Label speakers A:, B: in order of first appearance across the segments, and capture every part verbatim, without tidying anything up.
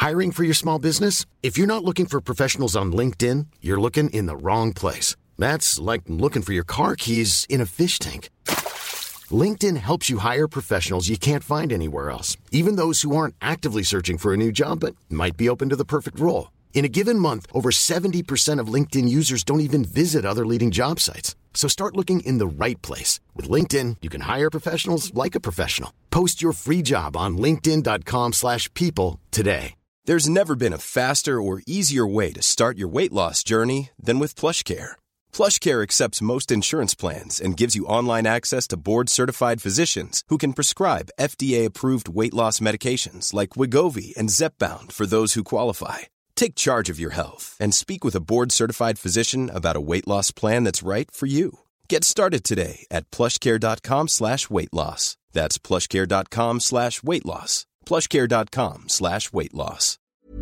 A: Hiring for your small business? If you're not looking for professionals on LinkedIn, you're looking in the wrong place. That's like looking for your car keys in a fish tank. LinkedIn helps you hire professionals you can't find anywhere else, even those who aren't actively searching for a new job but might be open to the perfect role. In a given month, over seventy percent of LinkedIn users don't even visit other leading job sites. So start looking in the right place. With LinkedIn, you can hire professionals like a professional. Post your free job on linkedin dot com slash people today.
B: There's never been a faster or easier way to start your weight loss journey than with PlushCare. PlushCare accepts most insurance plans and gives you online access to board-certified physicians who can prescribe F D A-approved weight loss medications like Wegovy and Zepbound for those who qualify. Take charge of your health and speak with a board-certified physician about a weight loss plan that's right for you. Get started today at plushcare.com slash weight loss. That's plushcare.com slash weight loss. plushcare.com slash weight loss.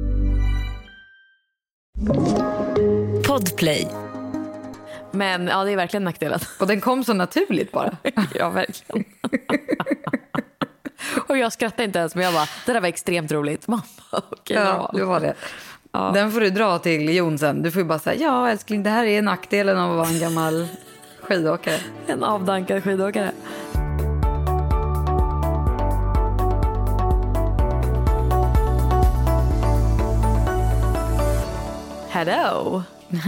C: Podplay.
D: Men ja, det är verkligen nackdelen.
E: Och den kom så naturligt bara.
D: Ja, verkligen. Och jag skrattade inte ens, men jag bara, det där var extremt roligt. Mamma, okej,
E: ja, det var det. Ja. Den får du dra till Jon sen. Du får ju bara säga, ja älskling, det här är nackdelen av att vara en gammal skidåkare.
D: En avdankad skidåkare. Hello.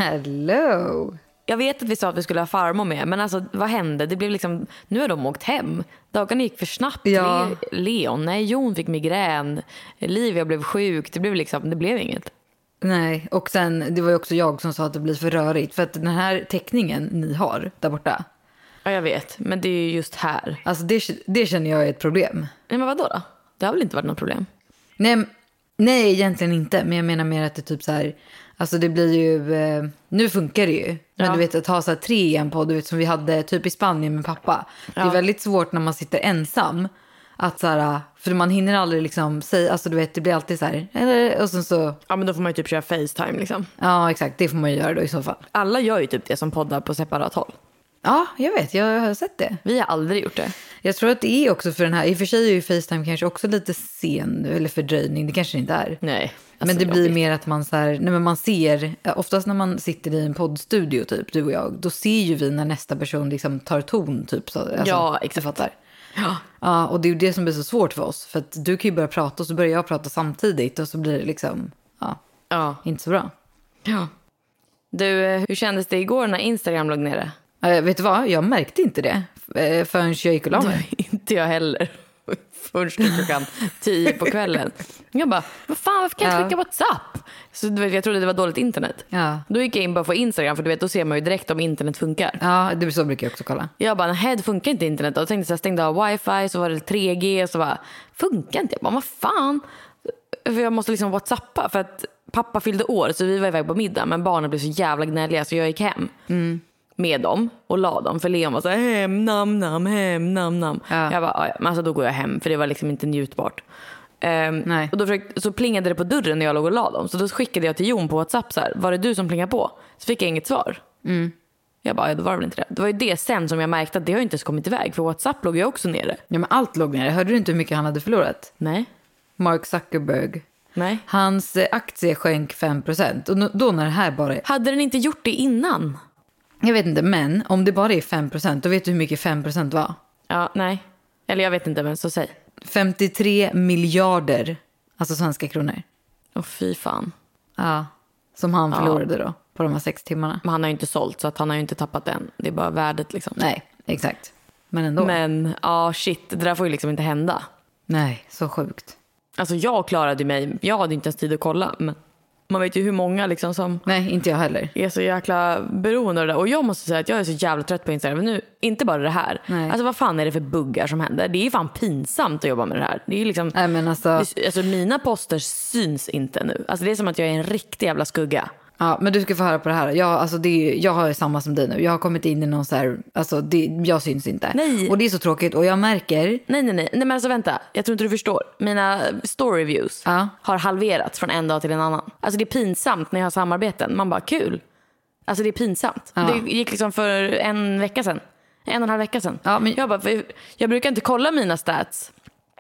E: Hello.
D: Jag vet att vi sa att vi skulle ha farmor med, men alltså vad hände? Det blev liksom, nu har de åkt hem. Dagarna gick för snabbt.
E: Ja.
D: Leon, nej, Jon fick migrän. Livia blev sjuk. Det blev liksom, det blev inget.
E: Nej, och sen, det var ju också jag som sa att det blir för rörigt. För att den här teckningen ni har där borta.
D: Ja, jag vet, men det är ju just här.
E: Alltså det, det känner jag är ett problem.
D: Nej, men vadå då? Det har väl inte varit något problem?
E: Nej, nej, egentligen inte. Men jag menar mer att det typ så här, alltså det blir ju, eh, nu funkar det ju. Men
D: ja.
E: Du vet, att ha så här tre igen på, du vet, som vi hade typ i Spanien med pappa. Ja. Det är väldigt svårt när man sitter ensam. Att så här, för man hinner aldrig liksom säga, alltså du vet, det blir alltid så här, eller, och sen så.
D: Ja, men då får man ju typ köra FaceTime liksom.
E: Ja, exakt, det får man ju göra då i så fall.
D: Alla gör ju typ det som poddar på separat håll.
E: Ja, jag vet, jag har sett det.
D: Vi har aldrig gjort det.
E: Jag tror att det är också för den här, i och för sig är ju FaceTime kanske också lite sen, eller fördröjning, det kanske inte är.
D: Nej.
E: Alltså, men det blir mer att man så här, nej men man ser, oftast när man sitter i en poddstudio typ, du och jag, då ser ju vi när nästa person liksom tar ton typ. Så, alltså,
D: ja, exakt.
E: Fattar.
D: Ja.
E: Ja, och det är ju det som blir så svårt för oss. För att du kan ju börja prata och så börjar jag prata samtidigt och så blir det liksom, ja,
D: ja.
E: inte så bra.
D: Ja. Du, hur kändes det igår när Instagram låg nere?
E: Äh, vet du vad, jag märkte inte det förrän jag gick och la mig.
D: Inte jag heller. Först klockan tio på kvällen. Jag bara, vad fan, varför kan jag klicka WhatsApp? Så du vet, jag trodde det var dåligt internet.
E: Ja.
D: Då gick jag in bara på Instagram, för du vet, då ser man ju direkt om internet funkar.
E: Ja, det så brukar jag också kolla.
D: Jag bara, nej, det funkar inte internet. Och jag tänkte så jag stängde av wifi, så var det tre G, och så bara, funkar inte. Jag bara, vad fan? För jag måste liksom WhatsAppa, för att pappa fyllde år, så vi var iväg på middag. Men barnen blev så jävla gnälliga, så jag gick hem. Mm. Med dem och la dem, för Leon var så här, hem, nam, nam, hem, nam, nam. Ja. Jag bara, ja, men alltså då går jag hem, för det var liksom inte njutbart. Um,
E: Nej.
D: Och då försökte, så plingade det på dörren när jag låg och la dem. Så då skickade jag till Jon på WhatsApp så här, var det du som plingade på? Så fick jag inget svar.
E: Mm.
D: Jag bara, ja, det var väl inte det. Det var ju det sen som jag märkte att det har inte ens kommit iväg, för WhatsApp låg ju också nere.
E: Ja, men allt låg nere. Hörde du inte hur mycket han hade förlorat?
D: Nej.
E: Mark Zuckerberg.
D: Nej.
E: Hans aktie sjönk fem procent. Och då när det här bara...
D: Hade den inte gjort det innan?
E: Jag vet inte, men om det bara är fem procent, då vet du hur mycket fem procent var?
D: Ja, nej. Eller jag vet inte, men så säg.
E: femtiotre miljarder, alltså svenska kronor.
D: Åh, fy fan.
E: Ja, som han förlorade ja. då, på de här sex timmarna.
D: Men han har ju inte sålt, så att han har ju inte tappat den. Det är bara värdet liksom.
E: Nej, exakt. Men ändå.
D: Men, ja shit, det där får ju liksom inte hända.
E: Nej, så sjukt.
D: Alltså jag klarade mig, jag hade inte ens tid att kolla, men man vet ju hur många liksom som...
E: Nej, inte jag heller.
D: Är så jäkla beroende av det där. Och jag måste säga att jag är så jävla trött på Instagram nu. Inte bara det här.
E: Nej.
D: Alltså vad fan är det för buggar som händer? Det är ju fan pinsamt att jobba med det här. Det är ju liksom...
E: Nej, men alltså...
D: Alltså mina poster syns inte nu. Alltså det är som att jag är en riktig jävla skugga.
E: Ja, men du ska få höra på det här. Jag, alltså det är, jag har samma som dig nu. Jag har kommit in i någon så här... Alltså det, jag syns inte.
D: Nej.
E: Och det är så tråkigt. Och jag märker...
D: Nej, nej, nej. Nej, men alltså vänta. Jag tror inte du förstår. Mina story views
E: ja.
D: har halverats från en dag till en annan. Alltså det är pinsamt när jag har samarbeten. Man bara, kul. Alltså det är pinsamt.
E: Ja.
D: Det gick liksom för en vecka sedan. En och en halv vecka sedan.
E: Ja, men...
D: Jag bara, jag brukar inte kolla mina stats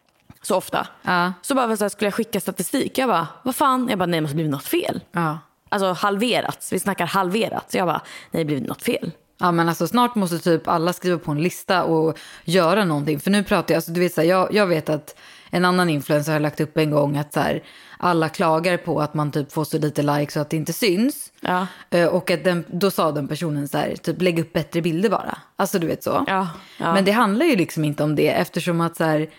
D: så ofta.
E: Ja.
D: Så bara så här, skulle jag skicka statistik. Jag bara, vad fan? Jag bara, nej, det måste bli något fel.
E: Ja.
D: Alltså halverats, vi snackar halverat. Så jag bara, nej, det blir något fel.
E: Ja, men alltså snart måste typ alla skriva på en lista och göra någonting. För nu pratar jag, alltså du vet så här, jag, jag vet att en annan influencer har lagt upp en gång att så här, alla klagar på att man typ får så lite likes så att det inte syns.
D: Ja.
E: Och att den, då sa den personen så här, typ lägg upp bättre bilder bara. Alltså du vet så.
D: Ja, ja.
E: Men det handlar ju liksom inte om det, eftersom att så här,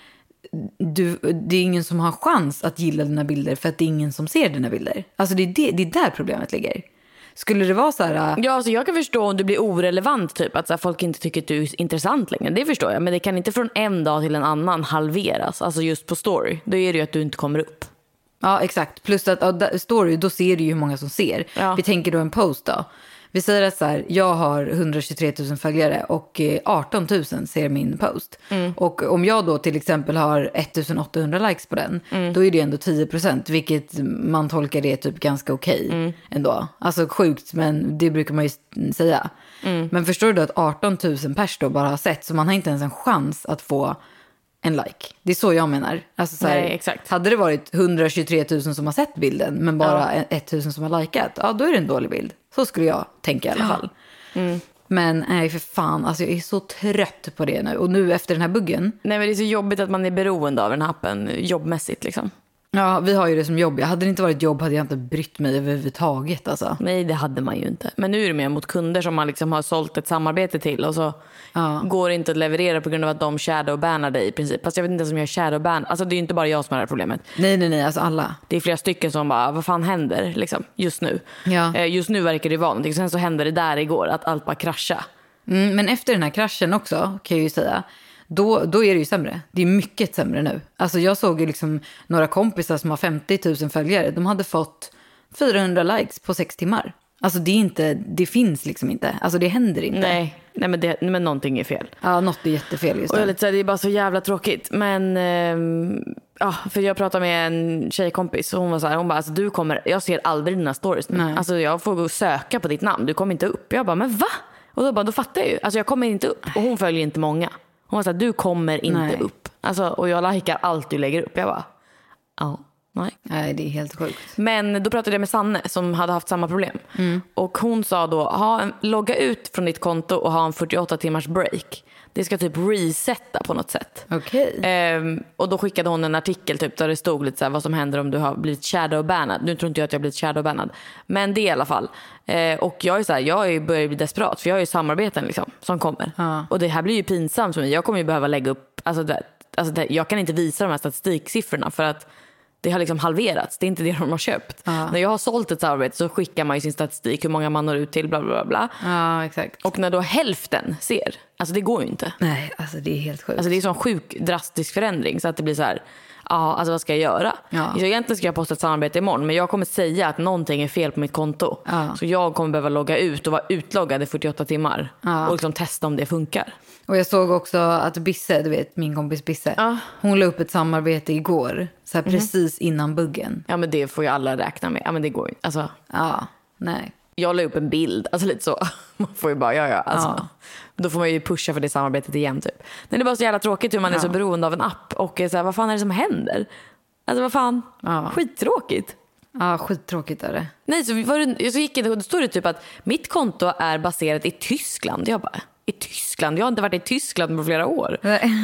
E: du, det är ingen som har chans att gilla dina bilder för att det är ingen som ser dina bilder. Alltså det är, det, det är där problemet ligger. Skulle det vara så här...
D: Ja, alltså jag kan förstå om du blir orelevant typ, att så här, folk inte tycker att du är intressant längre. Det förstår jag, men det kan inte från en dag till en annan halveras. Alltså just på story, då är det ju att du inte kommer upp.
E: Ja, exakt. Plus att ja, story, då ser du ju hur många som ser.
D: Ja.
E: Vi tänker då en post då. Vi säger att så här, jag har hundratjugotre tusen följare och arton tusen ser min post. Mm. Och om jag då till exempel har ettusenåttahundra likes på den, mm. då är det ändå tio procent, vilket man tolkar det typ ganska okej okay mm. ändå. Alltså sjukt, men det brukar man ju säga. Mm. Men förstår du då att arton tusen pers då bara har sett, så man har inte ens en chans att få en like. Det är så jag menar. Alltså så här,
D: nej, exakt.
E: Hade det varit hundratjugotre tusen som har sett bilden men bara ja. tusen som har likat, ja då är det en dålig bild. Så skulle jag tänka i alla fall. Mm. Men nej för fan, alltså jag är så trött på det nu. Och nu efter den här buggen.
D: Nej, men det är så jobbigt att man är beroende av den här appen jobbmässigt liksom.
E: Ja, vi har ju det som jobb. Hade det inte varit jobb hade jag inte brytt mig överhuvudtaget. Alltså.
D: Nej, det hade man ju inte. Men nu är det mer mot kunder som man liksom har sålt ett samarbete till. Och så ja. går det inte att leverera på grund av att de shadowbannar dig i princip. Fast jag vet inte som jag shadowban. Alltså det är ju inte bara jag som har det här problemet.
E: Nej, nej, nej. Alltså alla.
D: Det är flera stycken som bara, vad fan händer liksom, just nu?
E: Ja.
D: Just nu verkar det vara någonting. Sen så hände det där igår att allt bara krascha.
E: Mm, men efter den här kraschen också kan jag ju säga... Då, då är det ju sämre. Det är mycket sämre nu. Alltså jag såg ju liksom några kompisar som har femtio tusen följare. De hade fått fyrahundra likes på sex timmar. Alltså det är inte, det finns liksom inte. Alltså det händer inte.
D: Nej, nej men, det, men någonting är fel.
E: Ja, något är jättefel just
D: och jag lite så här, det är bara så jävla tråkigt. Men eh, ja, för jag pratade med en tjejkompis och hon var så här, hon bara, alltså du kommer, jag ser aldrig dina stories nu. Nej. Alltså jag får gå och söka på ditt namn, du kommer inte upp. Jag bara, men va? Och då bara, då fattar jag ju. Alltså jag kommer inte upp och hon följer inte många. Hon var så här, du kommer inte nej. upp. Alltså, och jag likar allt du lägger upp. Jag bara, ja, nej.
E: Nej, det är helt sjukt.
D: Men då pratade jag med Sanne som hade haft samma problem. Mm. Och hon sa då, ha en, logga ut från ditt konto och ha en fyrtioåtta timmars break. Det ska typ resetta på något sätt.
E: Okej. Okay.
D: Ehm, och då skickade hon en artikel typ där det stod lite så här, vad som händer om du har blivit shadowbannad. Nu tror inte jag att jag har blivit shadowbannad. Men det i alla fall. Ehm, och jag är så här, jag börjar bli desperat. För jag har ju samarbeten liksom, som kommer. Ja. Och det här blir ju pinsamt för mig. Jag kommer ju behöva lägga upp, alltså, det, alltså det, jag kan inte visa de här statistiksiffrorna för att det har liksom halverats. Det är inte det de har köpt. Ja. När jag har sålt ett samarbete så skickar man ju sin statistik. Hur många man når ut till, bla bla bla.
E: Ja, exakt.
D: Och när då hälften ser. Alltså det går ju inte.
E: Nej, alltså det är helt sjukt.
D: Alltså det är en sån sjuk drastisk förändring. Så att det blir så här, ja alltså vad ska jag göra? Ja. Så egentligen ska jag posta ett samarbete imorgon. Men jag kommer säga att någonting är fel på mitt konto. Ja. Så jag kommer behöva logga ut och vara utloggad i fyrtioåtta timmar. Ja. Och liksom testa om det funkar.
E: Och jag såg också att Bisse, du vet min kompis Bisse, ja. hon la upp ett samarbete igår. Så här, mm. precis innan buggen.
D: Ja men det får ju alla räkna med. Ja men det går ju. Alltså,
E: ja, nej.
D: Jag la upp en bild, alltså lite så. Man får ju bara, ja ja. Alltså. Ja. Då får man ju pusha för det samarbetet igen typ. Men det är bara så jävla tråkigt hur man ja. är så beroende av en app. Och så här, vad fan är det som händer? Alltså vad fan, ja. skittråkigt.
E: Ja, skittråkigt är det.
D: Nej, så, var det, så gick det, och då stod det typ att mitt konto är baserat i Tyskland. Jag bara, i Tyskland? Jag har inte varit i Tyskland på flera år.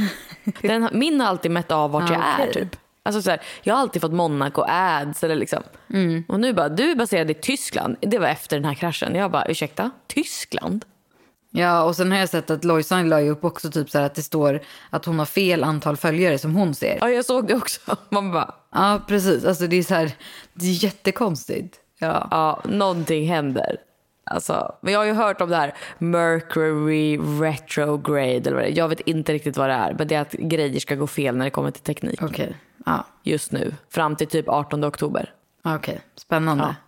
D: Den, min har alltid mätt av vart ja, jag är okay. typ. Alltså så här, jag har alltid fått Monaco ads eller liksom. Mm. Och nu bara, du är baserad i Tyskland. Det var efter den här kraschen. Jag bara, ursäkta, Tyskland?
E: Ja, och sen har jag sett att Lojsan la upp också typ så här att det står att hon har fel antal följare som hon ser.
D: Ja, jag såg det också. Man bara...
E: Ja, precis. Alltså det är så här, det är jättekonstigt. Ja,
D: ja någonting händer. Alltså, men jag har ju hört om det här Mercury retrograde eller vad det är. Jag vet inte riktigt vad det är, men det är att grejer ska gå fel när det kommer till teknik.
E: Okej. Okay. Ja.
D: Just nu, fram till typ artonde oktober.
E: Okej, okay. Spännande. Ja.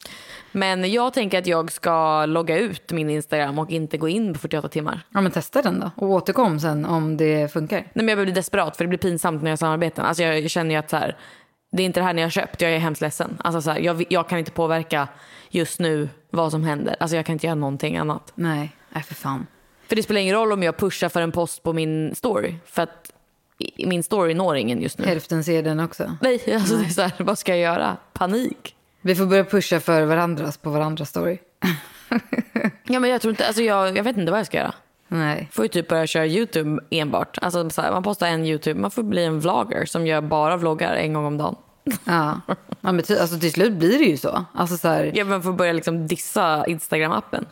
D: Men jag tänker att jag ska logga ut min Instagram och inte gå in på fyrtioåtta timmar.
E: Ja, men testa den då. Och återkom sen om det funkar. Nej,
D: men jag blir desperat för det blir pinsamt när jag samarbetar. Alltså jag, jag känner ju att så här, det är inte det här ni har köpt. Jag är hemskt ledsen. Alltså så här, jag, jag kan inte påverka just nu vad som händer. Alltså jag kan inte göra någonting annat.
E: Nej, nej för fan.
D: För det spelar ingen roll om jag pushar för en post på min story. För att i min story når ingen just nu.
E: Hälften ser den också.
D: Nej, alltså det är så här, vad ska jag göra? Panik.
E: Vi får börja pusha för varandras på varandras story.
D: Ja, men jag tror inte, alltså jag, jag vet inte vad jag ska göra.
E: Nej.
D: Får ju typ börja köra YouTube enbart. Alltså så här, man postar en YouTube, man får bli en vlogger som gör bara vloggar en gång om dagen.
E: Ja, ja men ty, alltså till slut blir det ju så. Alltså så här...
D: Ja, man får börja liksom dissa Instagram-appen.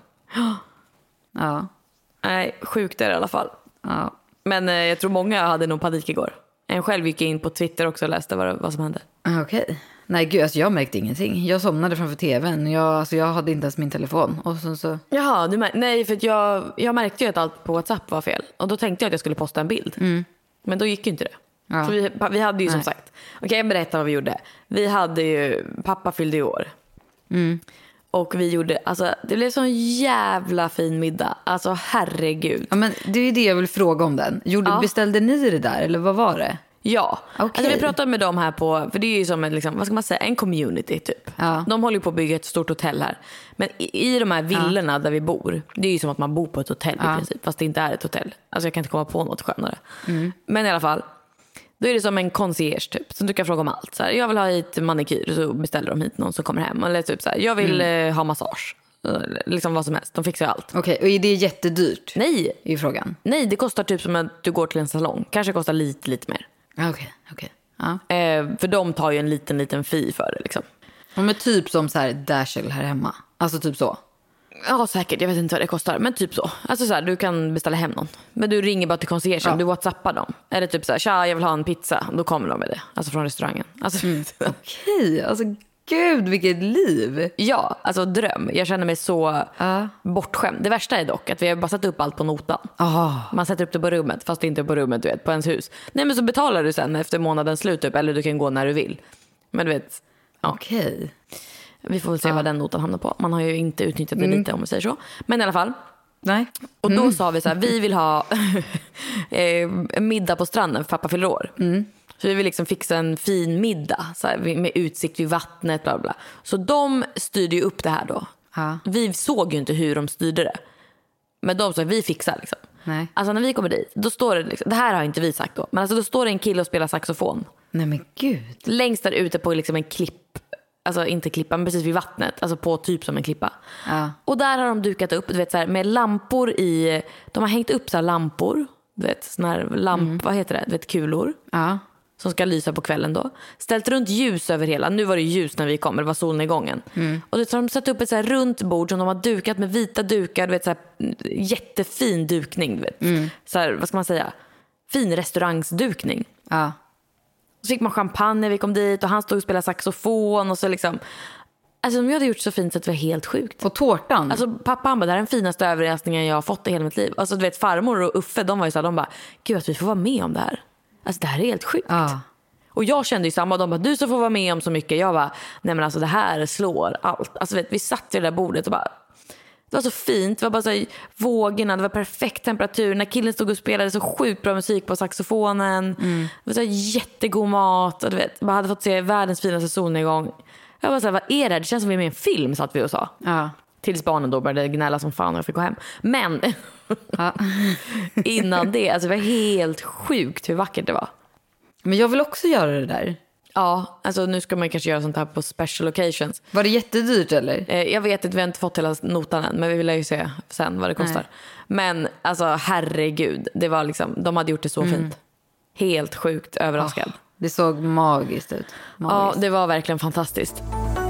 E: Ja.
D: Nej, sjukt är det i alla fall.
E: Ja.
D: Men eh, jag tror många hade nog panik igår. En själv gick in på Twitter också och läste vad, vad som hände.
E: Okej. Okay. Nej gud, alltså jag märkte ingenting. Jag somnade framför tvn. Jag, alltså jag hade inte ens min telefon. Och sen så...
D: Jaha, du mär- nej för att jag, jag märkte ju att allt på WhatsApp var fel. Och då tänkte jag att jag skulle posta en bild.
E: Mm.
D: Men då gick ju inte det.
E: Ja.
D: För vi, vi hade ju som
E: Nej.
D: sagt. Okej, okay, jag berättar vad vi gjorde. Vi hade ju, pappa fyllde i år.
E: Mm.
D: Och vi gjorde, alltså det blev sån jävla fin middag. Alltså herregud.
E: Ja, men det är ju det jag vill fråga om den. Gjorde,
D: Ja.
E: Beställde ni det där eller vad var det?
D: Ja,
E: Okej.
D: alltså vi pratade med dem här på, för det är ju som en, liksom, vad ska man säga, en community typ.
E: Ja.
D: De håller ju på att bygga ett stort hotell här. Men i, i de här villorna där vi bor, det är ju som att man bor på ett hotell
E: Ja.
D: i princip, fast det inte är ett hotell. Alltså jag kan inte komma på något skönare. Men i alla fall, då är det som en concierge typ, som du kan fråga om allt. Så här, jag vill ha hit manikyr, så beställer de hit någon som kommer hem. Eller typ så här, jag vill eh, ha massage. Liksom vad som helst, de fixar ju allt.
E: Okej, och är det jättedyrt?
D: Nej,
E: I frågan.
D: nej, det kostar typ som att du går till en salong. Kanske kostar lite, lite mer.
E: Okej, okej. Ja.
D: Eh, för de tar ju en liten, liten fee för det liksom.
E: Men typ som så här Dashel här hemma. Alltså typ så.
D: Ja, säkert. Jag vet inte vad det kostar. Men typ så. Alltså så här, du kan beställa hem någon. Men du ringer bara till conciergen.
E: Ja.
D: Du whatsappar dem. Eller typ så här, tja, jag vill ha en pizza. Då kommer de med det. Alltså från restaurangen. Alltså,
E: Okej, alltså gud vilket liv.
D: ja, alltså dröm. Jag känner mig så
E: Ja.
D: bortskämd. Det värsta är dock att vi har bara satt upp allt på notan.
E: Ah.
D: Man sätter upp det på rummet, fast det inte är på rummet, du vet, på ens hus. Nej, men så betalar du sen efter månadens slut typ, eller du kan gå när du vill. Men du vet, ja.
E: Okej.
D: Vi får väl se vad den notan hamnar på. Man har ju inte utnyttjat det
E: Mm.
D: lite om man säger så. Men i alla fall.
E: Nej.
D: Och då sa vi så här, vi vill ha eh, en middag på stranden för pappa fyller år.
E: Mm.
D: Så vi vill liksom fixa en fin middag så här, med utsikt vid vattnet, bla bla. Så de styrde ju upp det här då.
E: Ja.
D: Vi såg ju inte hur de styrde det. Men de sa, vi fixar liksom.
E: Nej.
D: Alltså när vi kommer dit, då står det liksom, det här har inte vi sagt då, men alltså då står det en kille och spelar saxofon.
E: Nej men gud.
D: Längst där ute på liksom en klipp, alltså inte klippa, men precis vid vattnet, alltså på typ som en klippa.
E: Ja.
D: Och där har de dukat upp, du vet så här, med lampor i, de har hängt upp så här lampor, du vet, såna här lamp,
E: Mm.
D: vad heter det, du vet, kulor.
E: Ja.
D: Som ska lysa på kvällen då. Ställt runt ljus över hela. Nu var det ljus när vi kom, det var solnedgången.
E: Mm.
D: Och det, så har de satt upp ett så här runt bord som de har dukat med vita dukar. Du vet, så här, jättefin dukning. Du vet.
E: Mm.
D: Så här, vad ska man säga? Fin restaurangsdukning.
E: Ja.
D: Så fick man champagne när vi kom dit och han stod och spelade saxofon. Och så liksom. Alltså de hade gjort så fint så att det var helt sjukt.
E: Och tårtan.
D: Alltså pappa han bara, det här är den finaste överraskningen jag har fått i hela mitt liv. Alltså du vet, farmor och Uffe, de var ju så här, de bara, gud att vi får vara med om det här. Alltså det här är helt sjukt.
E: Ja.
D: Och jag kände ju samma, de bara, du så får vara med om så mycket. Jag bara, nej men alltså det här slår allt. Alltså vet, vi satt vid det där bordet och bara, det var så fint. Det var bara så här, vågorna, det var perfekt temperatur. När killen stod och spelade så sjukt bra musik på saxofonen. Mm. Det var så här, jättegod mat. Och du vet, bara hade fått se världens finaste solnedgång. Jag bara så här, vad är det här? Det känns som vi är med i en film, satt vi och sa.
E: Ja.
D: Tills barnen då började gnälla som fan och jag fick gå hem. Men
E: Ja.
D: innan det, alltså det var helt sjukt hur vackert det var.
E: Men jag vill också göra det där.
D: Ja, alltså nu ska man kanske göra sånt här på special occasions.
E: Var det jättedyrt eller?
D: Eh, jag vet inte, vi har inte fått hela notan än, men vi vill ju se sen vad det kostar.
E: Nej.
D: Men alltså herregud, det var liksom, de hade gjort det så
E: Mm.
D: fint. Helt sjukt överraskad.
E: Oh, det såg magiskt ut. Magiskt.
D: Ja, det var verkligen fantastiskt.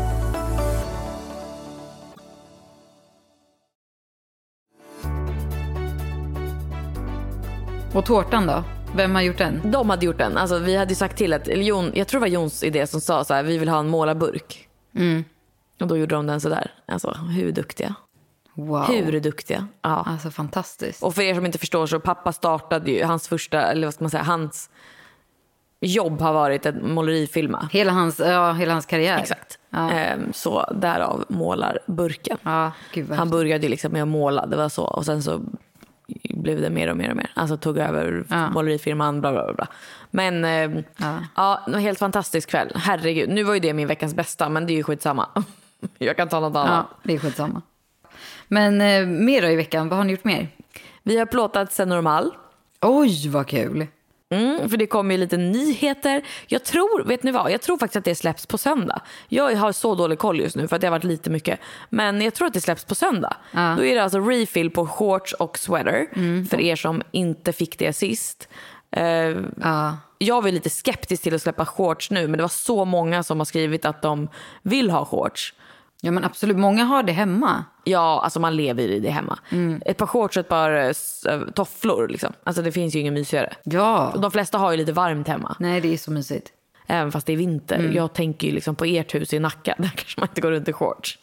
E: Och tårtan då? Vem har gjort den?
D: De hade gjort den. Alltså, vi hade ju sagt till att, eller Jon, jag tror det var Jons idé som sa så här, vi vill ha en målarburk.
E: Mm.
D: Och då gjorde de den så där. Alltså hur duktiga.
E: Wow.
D: Hur duktiga. Ja.
E: Alltså fantastiskt.
D: Och för er som inte förstår så pappa startade ju hans första, eller vad ska man säga, hans jobb har varit att målerifilma.
E: Hela hans, ja, hela hans karriär.
D: Exakt.
E: Ja.
D: Ehm, så därav målarburken.
E: Ja, gud vad
D: Han började ju liksom med att måla, det var så. Och sen så blev det mer och mer och mer. Alltså tog över
E: Ja.
D: målerifirman, bla bla bla. Men ehm,
E: Ja.
D: ja, det var en helt fantastisk kväll. Herregud, nu var ju det min veckans bästa, men det är ju skitsamma. Jag kan ta något annat.
E: Ja, det är skitsamma. Men eh, mer då i veckan, vad har ni gjort mer?
D: Vi har plåtat Sen Normal.
E: Oj, vad kul.
D: Mm, för det kommer ju lite nyheter. Jag tror, vet ni vad? Jag tror faktiskt att det släpps på söndag. Jag har så dålig koll just nu för att det har varit lite mycket. Men jag tror att det släpps på söndag. Ja. Då är det alltså refill på shorts och sweater. Mm. För er som inte fick det sist. Uh, ja. Jag var lite skeptisk till att släppa shorts nu. Men det var så många som har skrivit att de vill ha shorts.
E: Ja men absolut, många har det hemma.
D: Ja, alltså man lever i det hemma. Mm. Ett par shorts och ett par uh, tofflor liksom. Alltså det finns ju ingen mysigare.
E: Ja.
D: De flesta har ju lite varmt hemma.
E: Nej, det är så mysigt.
D: Även fast det är vinter. Mm. Jag tänker ju liksom på ert hus i Nacka. Där kanske man inte går runt i shorts.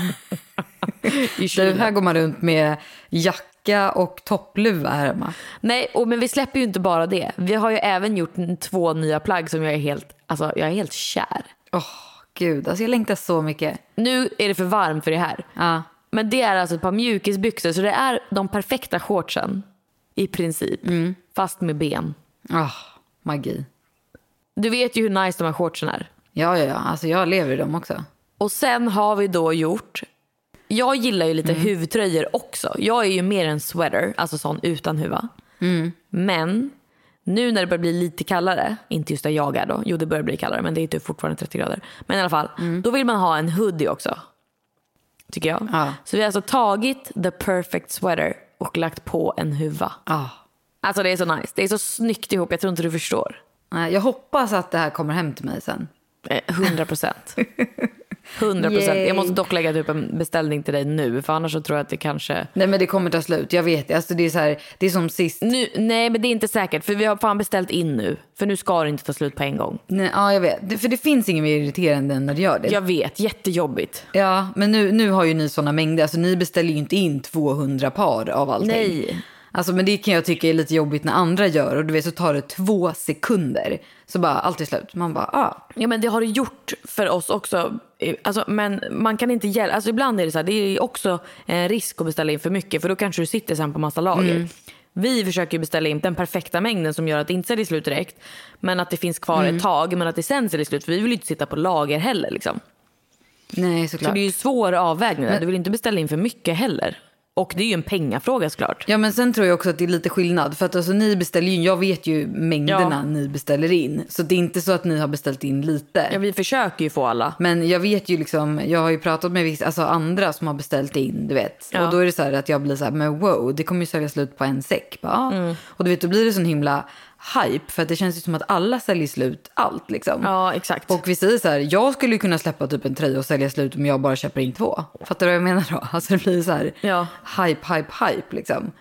D: I
E: det här går man runt med jacka och toppluva här hemma.
D: Nej, och, men vi släpper ju inte bara det. Vi har ju även gjort två nya plagg som jag är helt, alltså, jag är helt kär.
E: Åh, oh, gud. Alltså jag längtar så mycket.
D: Nu är det för varmt för det här.
E: Ja.
D: Men det är alltså ett par mjukisbyxor. Så det är de perfekta shortsen. I princip. Mm. Fast med ben.
E: Åh, oh, magi.
D: Du vet ju hur nice de här shortsen är.
E: Ja, ja, ja. Alltså jag lever i dem också.
D: Och sen har vi då gjort... Jag gillar ju lite mm. huvtröjor också. Jag är ju mer en sweater, alltså sån utan huva. Mm. Men nu när det börjar bli lite kallare, inte just där jag är då. Jo, det börjar bli kallare, men det är inte fortfarande trettio grader. Men i alla fall, mm. då vill man ha en hoodie också. Tycker jag. Ja. Så vi har alltså tagit the perfect sweater och lagt på en huva.
E: Ja.
D: Alltså det är så nice. Det är så snyggt ihop, jag tror inte du förstår.
E: Jag hoppas att det här kommer hem till mig sen.
D: hundra procent. hundra procent. Jag måste dock lägga typ en beställning till dig nu. För annars så tror jag att det kanske...
E: Nej men det kommer ta slut, jag vet det. Alltså, det är så här, det är som sist.
D: Nu, nej men det är inte säkert. För vi har fan beställt in nu. För nu ska det inte ta slut på en gång.
E: Nej, ja jag vet. Det, för det finns inget mer irriterande än när det gör det.
D: Jag vet, jättejobbigt.
E: Ja, men nu, nu har ju ni såna mängder. Alltså ni beställer ju inte in tvåhundra par av allting.
D: Nej.
E: Alltså men det kan jag tycka är lite jobbigt när andra gör. Och du vet så tar det två sekunder. Så bara allt är slut. Man bara ah.
D: Ja men det har det gjort för oss också. Alltså, men man kan inte hjälpa. Alltså ibland är det så här. Det är också en risk att beställa in för mycket. För då kanske du sitter sen på massa lager. Mm. Vi försöker ju beställa in den perfekta mängden som gör att det inte säljer slut direkt. Men att det finns kvar mm. ett tag. Men att det sen säljer slut. För vi vill ju inte sitta på lager heller liksom.
E: Nej såklart.
D: Så det är ju svår avvägning. Men... Du vill inte beställa in för mycket heller. Och det är ju en pengafråga såklart.
E: Ja men sen tror jag också att det är lite skillnad. För att alltså, ni beställer in, jag vet ju mängderna ja. Ni beställer in. Så det är inte så att ni har beställt in lite.
D: Ja vi försöker ju få alla.
E: Men jag vet ju liksom, jag har ju pratat med vissa, alltså andra som har beställt in, du vet. Ja. Och då är det så här att jag blir så här, men wow, det kommer ju sälja slut på en säck. Bara, mm. Och du vet, då blir det sån himla hype. För att det känns ju som att alla säljer slut allt liksom.
D: Ja exakt.
E: Och vi säger så här, jag skulle ju kunna släppa typ en tröja och sälja slut om jag bara köper in två. Fattar du vad jag menar då? Alltså det blir så här
D: ja.
E: hype, hype, hype liksom.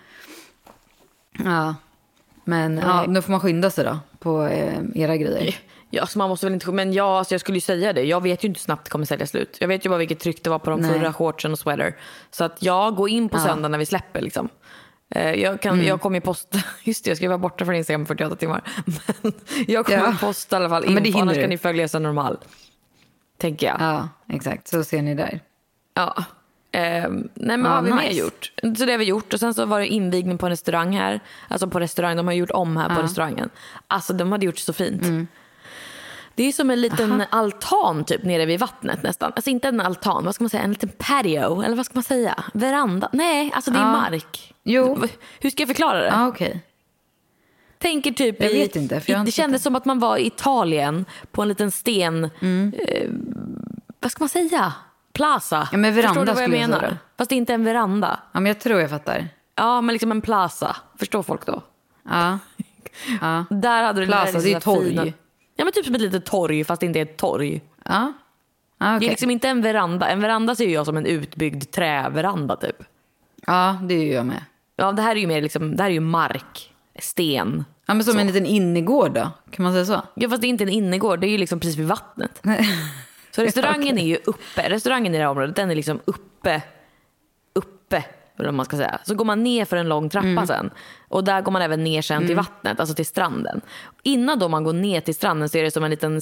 E: Ja. Men ja, nu får man skynda sig då på eh, era grejer.
D: Ja, så man måste väl inte... Men ja, alltså jag skulle ju säga det. Jag vet ju inte snabbt det kommer sälja slut. Jag vet ju bara vilket tryck det var på de Nej. förra shortsen och sweater. Så att jag går in på ja. söndag när vi släpper liksom. Jag, kan, mm. jag kommer ju posta, just det, jag ska vara borta från Instagram fyrtioåtta timmar. Men jag kommer ja. posta i alla fall info, ja, annars kan ni följa som normal. Tänker jag.
E: Ja, exakt, så ser ni där.
D: Ja, ehm, nej men
E: ja,
D: vad har vi
E: nice.
D: mer gjort? Så det har vi gjort, och sen så var det invigning på en restaurang här. Alltså på restaurang, de har gjort om här ja. på restaurangen. Alltså de hade gjort så fint. Mm. Det är som en liten Aha. altan typ nere vid vattnet nästan. Alltså inte en altan, vad ska man säga? En liten patio, eller vad ska man säga? Veranda? Nej, alltså det är
E: ja.
D: mark.
E: Jo.
D: Hur ska jag förklara det?
E: Ja, okej. Okay.
D: Tänker typ
E: jag
D: i,
E: vet inte, för jag
D: i, det kändes som att man var i Italien på en liten sten, mm. eh, vad ska man säga? Plaza.
E: Ja, men veranda.
D: Förstår du vad jag
E: jag
D: menar?
E: säga.
D: Fast det är inte en veranda.
E: Ja, men jag tror jag fattar.
D: Ja, men liksom en plaza. Förstår folk då?
E: Ja. ja.
D: Där hade du
E: plaza, det är torg. Fina...
D: Ja, men typ som ett litet torg fast det inte är ett torg.
E: Ja. Ah, okay.
D: Det är liksom inte en veranda. En veranda ser jag som en utbyggd träveranda typ.
E: Ja, det är ju jag med.
D: Ja, det här är ju mer liksom, det här är ju mark, sten.
E: Ja, men som så. En liten innergård då, kan man säga så?
D: Ja, fast det är inte en innergård, det är ju liksom precis vid vattnet. Så restaurangen okay. är ju uppe, restaurangen i det här området, den är liksom uppe, uppe, eller man ska säga. Så går man ner för en lång trappa mm. sen. Och där går man även ner sen mm. till vattnet, alltså till stranden. Innan då man går ner till stranden så är det som en liten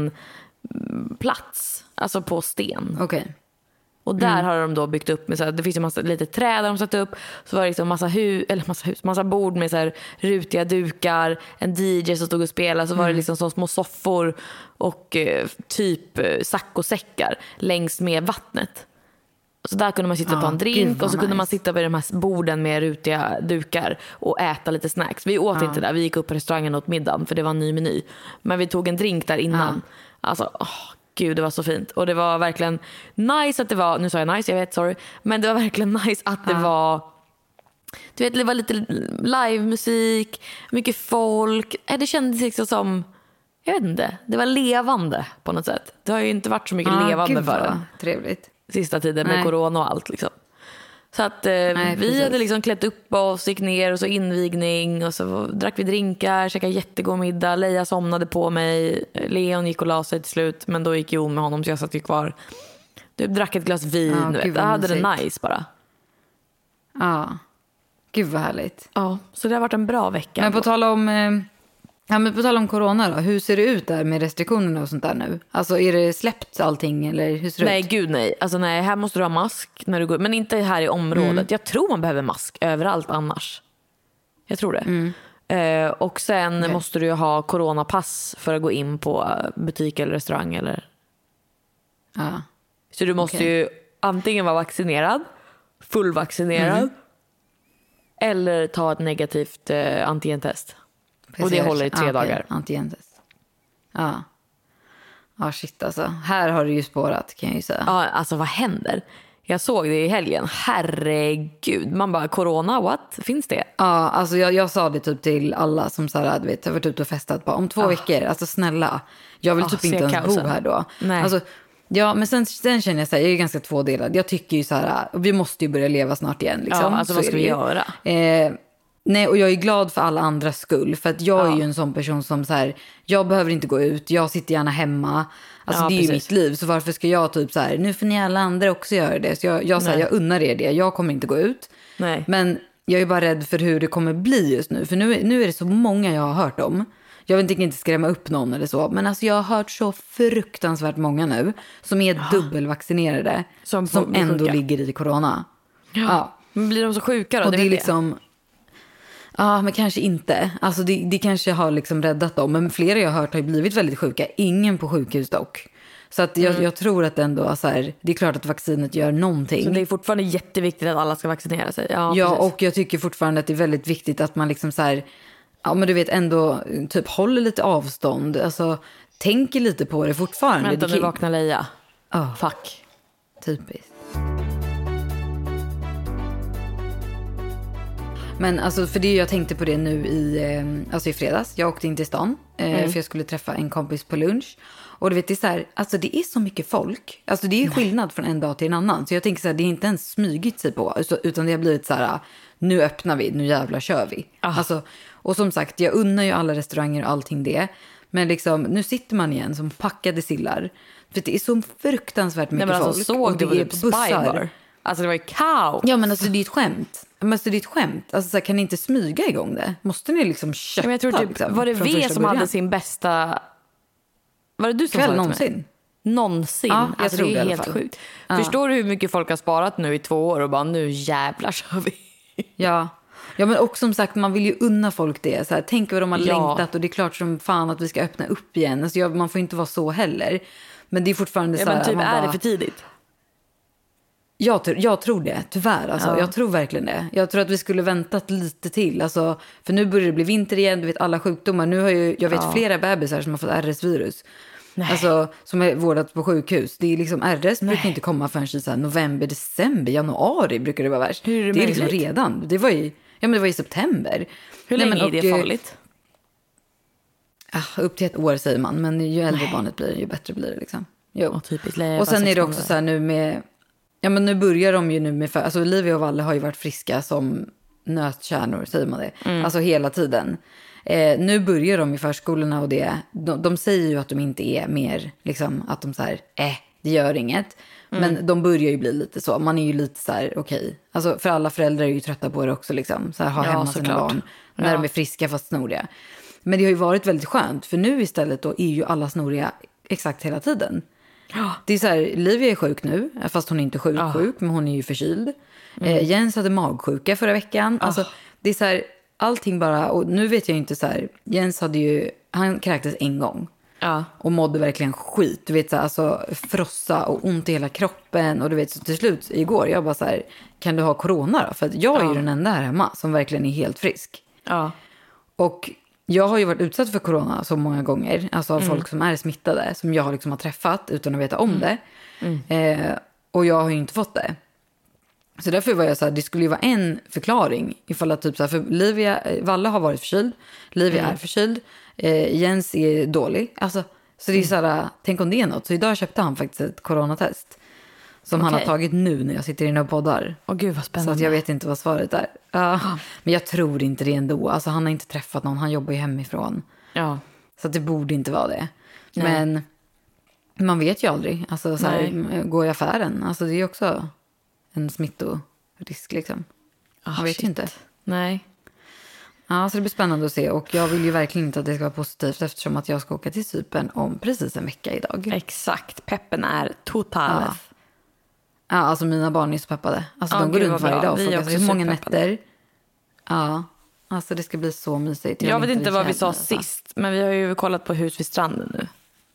D: stenplats, alltså på sten.
E: Okej. Okay.
D: Och där
E: mm.
D: har de då byggt upp med så här, det finns ju massa lite träd där de satt upp, så var det liksom massa hus eller massa hus, massa bord med så här rutiga dukar, en D J som stod och spelade, så mm. var det liksom så små soffor och eh, typ eh, sack och säckar längs med vattnet. Så där kunde man sitta och ta en drink och så nice. kunde man sitta vid de här borden med rutiga dukar och äta lite snacks. Vi åt ja. inte där, vi gick upp på restaurangen åt middagen för det var en ny meny. Men vi tog en drink där innan. Ja. Alltså, åh, gud, det var så fint. Och det var verkligen nice att det var, nu sa jag nice, jag vet, sorry. Men det var verkligen nice att det ja. var, du vet, det var lite livemusik, mycket folk. Det kändes liksom som, jag vet inte, det var levande på något sätt. Det har ju inte varit så mycket ja, levande för det.
E: Trevligt.
D: Sista tiden med Nej. corona och allt liksom. Så att eh, Nej, vi precis. hade liksom klätt upp oss, gick ner och så invigning och så drack vi drinkar, käkade jättegod middag. Leia somnade på mig, Leon gick och la sig till slut, men då gick Jon med honom så jag satt ju kvar. Du drack ett glas vin, ja, vet. Jag hade det nice bara.
E: Ja, gud vad härligt.
D: Ja, så det har varit en bra vecka.
E: Men på tal om... Eh... Ja, men på tal om corona då, hur ser det ut där med restriktionerna och sånt där nu? Alltså är det släppt allting eller hur ser det
D: nej,
E: ut?
D: Nej, gud nej. Alltså nej, här måste du ha mask när du går, men inte här i området. Mm. Jag tror man behöver mask överallt annars. Jag tror det. Mm. Eh, och sen okay. måste du ha coronapass för att gå in på butik eller restaurang eller...
E: Ja.
D: Så du måste okay. ju antingen vara vaccinerad, fullvaccinerad mm. eller ta ett negativt eh, antigentest. Precis. Och det håller i tre ah, dagar.
E: Antigentest. Ja. Ja, shit alltså. Här har det ju spårat, kan jag ju säga.
D: Ja, alltså vad händer? Jag såg det i helgen. Herregud. Man bara, corona, what? Finns det?
E: Ja, alltså jag, jag sa det typ till alla som så här, du vet, har varit ute och festat på. Om två ah. veckor, alltså snälla. Jag vill ah, typ inte ens kaosen. bo här då. Nej. Alltså, ja, men sen, sen känner jag så här, jag är ganska tvådelad. Jag tycker ju så här, vi måste ju börja leva snart igen. Liksom.
D: Ja, alltså
E: så
D: vad ska vi göra?
E: Eh, Nej, och jag är glad för alla andras skull. För att jag ja. är ju en sån person som så här, jag behöver inte gå ut, jag sitter gärna hemma. Alltså ja, det är precis. ju mitt liv, så varför ska jag typ så här, nu får ni alla andra också göra det. Så jag, jag, så här, jag unnar er det, jag kommer inte gå ut.
D: Nej.
E: Men jag är bara rädd för hur det kommer bli just nu. För nu, nu är det så många jag har hört om. Jag vill inte skrämma upp någon eller så. Men alltså jag har hört så fruktansvärt många nu som är ja. dubbelvaccinerade. Som, som ändå sjuka. ligger i corona.
D: Ja. ja. Men blir de så sjuka då?
E: Och
D: det,
E: det är
D: det.
E: liksom... Ja, men kanske inte. Alltså det, det kanske har liksom räddat dem. Men flera jag har hört har ju blivit väldigt sjuka. Ingen på sjukhus dock. Så att jag, mm. jag tror att ändå så här, det är klart att vaccinet gör någonting.
D: Så det är fortfarande jätteviktigt att alla ska vaccinera sig. Ja,
E: ja och jag tycker fortfarande att det är väldigt viktigt att man liksom så här, ja men du vet ändå typ håller lite avstånd. Alltså tänker lite på det fortfarande.
D: Vänta, nu vaknar Leia.
E: Oh,
D: fuck.
E: Typiskt. Men alltså för det jag tänkte på det nu i, alltså i fredags. Jag åkte in till stan mm. för jag skulle träffa en kompis på lunch. Och du vet det är så här, alltså det är så mycket folk. Alltså det är Nej. skillnad från en dag till en annan. Så jag tänker så här, det är inte ens smygigt sig på. Utan det har blivit så här, nu öppnar vi, nu jävla kör vi. Ah. Alltså, och som sagt, jag unnar ju alla restauranger och allting det. Men liksom, nu sitter man igen som packade sillar. För det är så fruktansvärt mycket Nej, men alltså,
D: folk. Såg och det, det är på bussar. Alltså det var ju kaos.
E: Ja men alltså det är ett skämt. Men alltså det är ett skämt. Alltså så här, kan ni inte smyga igång det? Måste ni liksom kötta?
D: Men jag tror typ, liksom, var det V som början? Hade sin bästa... Var det du som
E: Kväll
D: sa det
E: någonsin?
D: Någonsin?
E: Ja, jag
D: alltså
E: tror
D: det är
E: det
D: helt sjukt. Ja. Förstår du hur mycket folk har sparat nu i två år och bara nu jävlar kör vi.
E: Ja. Ja men också som sagt man vill ju unna folk det. Så här, tänk vad de har ja. längtat och det är klart som fan att vi ska öppna upp igen. Alltså, jag, man får inte vara så heller. Men det är fortfarande
D: ja,
E: så här.
D: Men typ är
E: bara,
D: det för tidigt?
E: Jag, jag tror det, tyvärr. Alltså. Ja. Jag tror verkligen det. Jag tror att vi skulle väntat lite till. Alltså, för nu börjar det bli vinter igen, du vet alla sjukdomar. Nu har ju, jag vet ja. flera bebisar som har fått R S-virus. Alltså, som är vårdat på sjukhus. Det är liksom, R S Nej. brukar inte komma förrän i så här november, december, januari brukar det vara värst.
D: Hur är det
E: det är
D: liksom
E: redan. Det var i, ja, men det var i september.
D: Hur Nej, länge men, är det farligt?
E: Ah, upp till ett år säger man. Men ju äldre Nej. barnet blir, ju bättre blir det liksom. Jo.
D: Och,
E: och sen är det också så här nu med... Ja, men nu börjar de ju nu med... För, alltså Olivia och Valle har ju varit friska som nötkärnor, säger man det. Mm. Alltså hela tiden. Eh, nu börjar de i förskolorna och det... De, de säger ju att de inte är mer... Liksom, att de så här... Eh, det gör inget. Mm. Men de börjar ju bli lite så. Man är ju lite så här, okej. Okay. Alltså för alla föräldrar är ju trötta på det också liksom. Så här, ha
D: ja,
E: hemma sina
D: klart.
E: barn. När
D: ja.
E: de är friska fast snoriga. Men det har ju varit väldigt skönt. För nu istället då är ju alla snoriga exakt hela tiden. Det är så här, Livia är sjuk nu, fast hon är inte sjuk, oh. sjuk men hon är ju förkyld. Mm. Eh, Jens hade magsjuka förra veckan. Oh. Alltså, det är så här, allting bara, och nu vet jag inte så här, Jens hade ju, han kräktes en gång.
D: Ja.
E: Och mådde verkligen skit. Du vet, så här, alltså frossa och ont i hela kroppen. Och du vet, så till slut igår, jag bara så här, kan du ha corona då? För att jag är
D: Ja.
E: ju den enda här hemma som verkligen är helt frisk.
D: Ja.
E: Och jag har ju varit utsatt för corona så många gånger. Alltså av mm. folk som är smittade. Som jag liksom har träffat utan att veta om mm. det. Mm. Eh, och jag har ju inte fått det. Så därför var jag så här, det skulle ju vara en förklaring. Ifall att typ så här, för Livia, Valle har varit förkyld. Livia mm. är förkyld. Eh, Jens är dålig. Alltså, så det är så här, tänk om det är något. Så idag köpte han faktiskt ett coronatest. Som okay. han har tagit nu när jag sitter inne och poddar.
D: Åh gud vad spännande.
E: Så att jag vet inte vad svaret är. Uh, ah. Men jag tror inte det ändå. Alltså han har inte träffat någon. Han jobbar ju hemifrån.
D: Ja.
E: Så att det borde inte vara det.
D: Nej.
E: Men man vet ju aldrig. Alltså så här, gå i affären. Alltså det är också en smittorisk liksom. Man oh, vet shit. ju inte.
D: Nej.
E: Ja, så det blir spännande att se. Och jag vill ju verkligen inte att det ska vara positivt. Eftersom att jag ska åka till Cypern om precis en vecka idag.
D: Exakt. Peppen är total.
E: Ja. Ja, alltså mina barn är så peppade. Alltså
D: ja,
E: de går runt varje dag och
D: frågar
E: alltså, hur många nätter. Ja, alltså det ska bli så mysigt.
D: Jag, jag vet inte vad vi sa alltså. sist. Men vi har ju kollat på Hus vid stranden nu.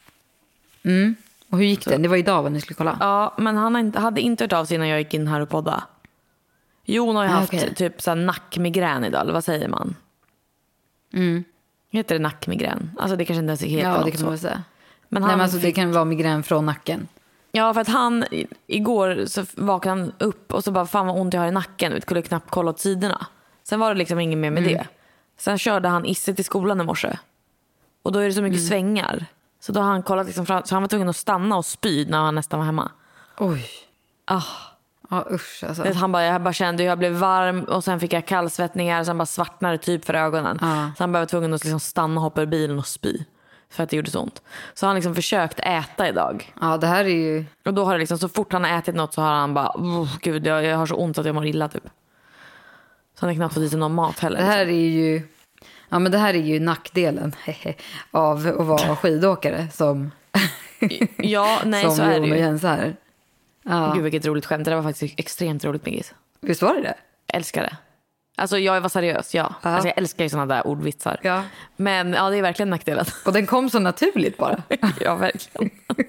E: Mm. Och hur gick så. det? Det var idag vad ni skulle kolla.
D: Ja, men han hade inte hört av sig innan jag gick in här och podda. Jon har ju ah, haft okay. typ så här nackmigrän idag. Eller vad säger man?
E: Mm.
D: Heter det nackmigrän? Alltså det kanske inte ens är helt
E: ja, det kan man väl säga. Men, han Nej, men alltså, fick... det kan vara migrän från nacken.
D: Ja, för att han igår så vaknade han upp och så bara fan vad ont jag har i nacken. Jag kunde knappt kolla åt sidorna. Sen var det liksom inget mer med mm. det. Sen körde han Isse till skolan i morse. Och då är det så mycket mm. svängar. Så då har han kollat liksom fram, så han var tvungen att stanna och spy när han nästan var hemma.
E: Oj.
D: Ah.
E: Ja, usch alltså.
D: Han bara, jag bara kände jag blev varm och sen fick jag kallsvettningar och sen bara svartnade typ för ögonen.
E: Ah.
D: Så han var tvungen att liksom stanna och hoppa ur bilen och spy. För att det gjorde så ont. Så han liksom försökt äta idag.
E: Ja, det här är ju...
D: Och då har det liksom, så fort han har ätit något så har han bara, oh, gud jag, jag har så ont att jag mår illa typ. Så han har knappt fått i sig någon mat heller.
E: Det här är ju... Ja, men det här är ju nackdelen av att vara skidåkare som...
D: ja, nej
E: som
D: så är det ju.
E: Jens här. Ja.
D: Gud vilket roligt skämt. Det var faktiskt extremt roligt, Miggis.
E: Visst var det det?
D: Jag älskar det. Alltså jag var seriös, ja. ja. Alltså, jag älskar ju såna där ordvitsar.
E: Ja. Men
D: ja, det är verkligen nackdelen.
E: Och den kom så naturligt bara.
D: ja, verkligen.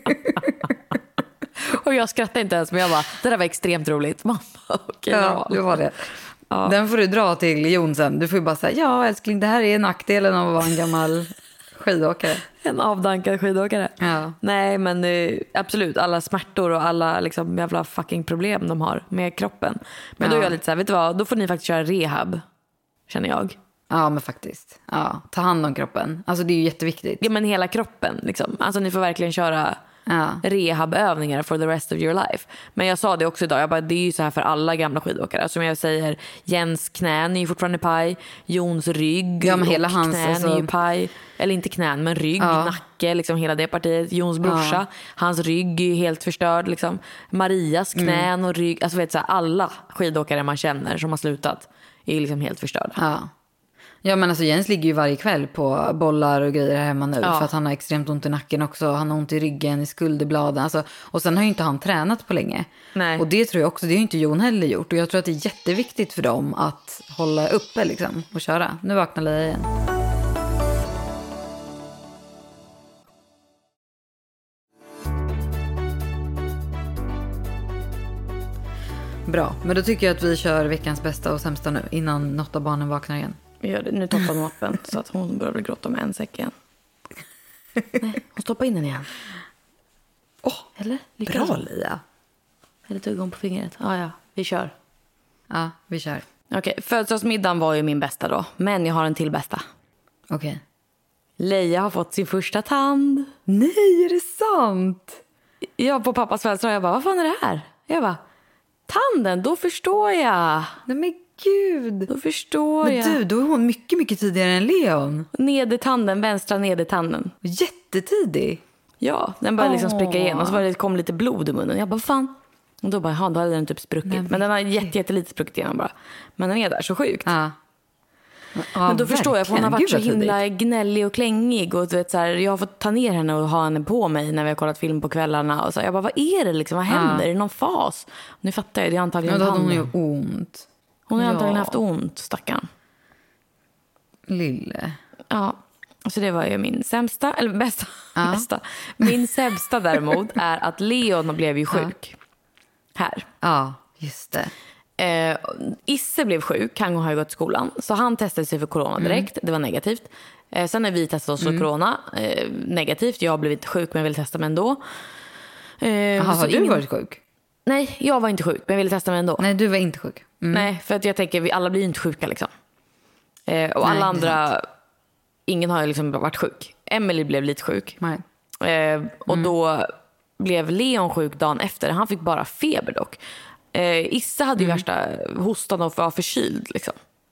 D: Och jag skrattade inte ens, men jag bara, det där var extremt roligt. Mamma, okej,
E: ja, det var det. Ja. Den får du dra till Jon sen. Du får ju bara säga, ja älskling, det här är nackdelen av att vara en gammal skidåkare.
D: En avdankad skidåkare.
E: Ja.
D: Nej, men eh, absolut. Alla smärtor och alla liksom, jävla fucking problem de har med kroppen. Men ja. då är jag lite så här, vet du vad? Då får ni faktiskt köra rehab, känner jag.
E: Ja, men faktiskt. Ja, ta hand om kroppen. Alltså det är ju jätteviktigt.
D: Ja, men hela kroppen liksom. Alltså ni får verkligen köra...
E: Ja.
D: rehabövningar for the rest of your life. Men jag sa det också idag, jag bara, det är ju så här för alla gamla skidåkare. Som jag säger, Jens knän är ju fortfarande paj, Jons rygg
E: ja, men hela
D: och
E: hans,
D: knän
E: alltså...
D: är ju paj. Eller inte knän, men rygg, ja. nacke, liksom hela det partiet. Jons brorsa, ja. hans rygg är ju helt förstörd liksom. Marias knän mm. och rygg, alltså vet så här, alla skidåkare man känner som har slutat är liksom helt förstörda.
E: Ja. Ja, men alltså Jens ligger ju varje kväll på bollar och grejer här hemma nu. Ja. För att han har extremt ont i nacken också. Han har ont i ryggen, i skulderbladen. Alltså, och sen har ju inte han tränat på länge.
D: Nej.
E: Och det tror jag också, det har ju inte Jon heller gjort. Och jag tror att det är jätteviktigt för dem att hålla uppe liksom och köra. Nu vaknar Leia igen. Bra, men då tycker jag att vi kör veckans bästa och sämsta nu. Innan något av barnen vaknar igen.
D: Vi gör det. Nu toppar hon moppen så att hon börjar bli gråta med en säck igen. Nej, hon stoppar in den igen.
E: Åh, oh,
D: eller?
E: Lyckas bra, Lia.
D: Eller tugga hon på fingret. Ja, ja, vi kör.
E: Ja, vi kör.
D: Okej, okay, födelsedagsmiddagen var ju min bästa då. Men jag har en till bästa.
E: Okej. Okay.
D: Leia har fått sin första tand.
E: Nej, är det sant?
D: Jag på pappas födelsedag, jag bara, vad fan är det här? Jag bara, tanden, då förstår jag.
E: Nej, men gud.
D: Då förstår
E: men
D: jag.
E: Men du, då är hon mycket, mycket tidigare än Leon.
D: Nedertanden, vänstra nedertanden.
E: Jättetidig.
D: Ja, den började oh. liksom spricka igen. Och så var det, kom lite blod i munnen. Jag bara, fan. Och då bara, ja, då hade den typ spruckit. Men, men den har jätte, jättelite spruckit igen bara. Men den är där, så sjukt.
E: Ja.
D: Ja, men då verkligen. Förstår jag, för hon har varit Gud, så himla gnällig och klängig. Och du vet, så här, jag har fått ta ner henne och ha henne på mig när vi har kollat film på kvällarna. Och så, jag bara, vad är det liksom? Vad händer? Ja. Är det någon fas? Nu fattar jag, det är antagligen
E: ja, då hade hon ju ont.
D: Hon har
E: ja.
D: antagligen haft ont, stackarn.
E: Lille.
D: Ja. Så det var ju min sämsta, eller bästa,
E: Ja.
D: bästa. Min sämsta däremot är att Leon blev ju sjuk här.
E: Ja, just det.
D: Eh, Isse blev sjuk, han har ju gått i skolan. Så han testade sig för corona direkt, det var negativt. eh, Sen när vi testade oss för
E: Mm.
D: corona, eh, negativt. Jag blev inte sjuk men jag ville testa mig ändå. eh,
E: Jaha,
D: så
E: har du
D: ingen...
E: varit sjuk?
D: Nej, jag var inte sjuk men jag ville testa mig ändå.
E: Nej, du var inte sjuk. Mm.
D: Nej, för att jag tänker vi alla blir inte sjuka liksom. eh, Och
E: Nej,
D: alla
E: det är
D: andra, ingen har ju liksom varit sjuk. Emily blev lite sjuk.
E: Nej.
D: Eh, och då blev Leon sjuk dagen efter. Han fick bara feber dock. Eh, Issa hade ju värsta hostan och var förkyld liksom.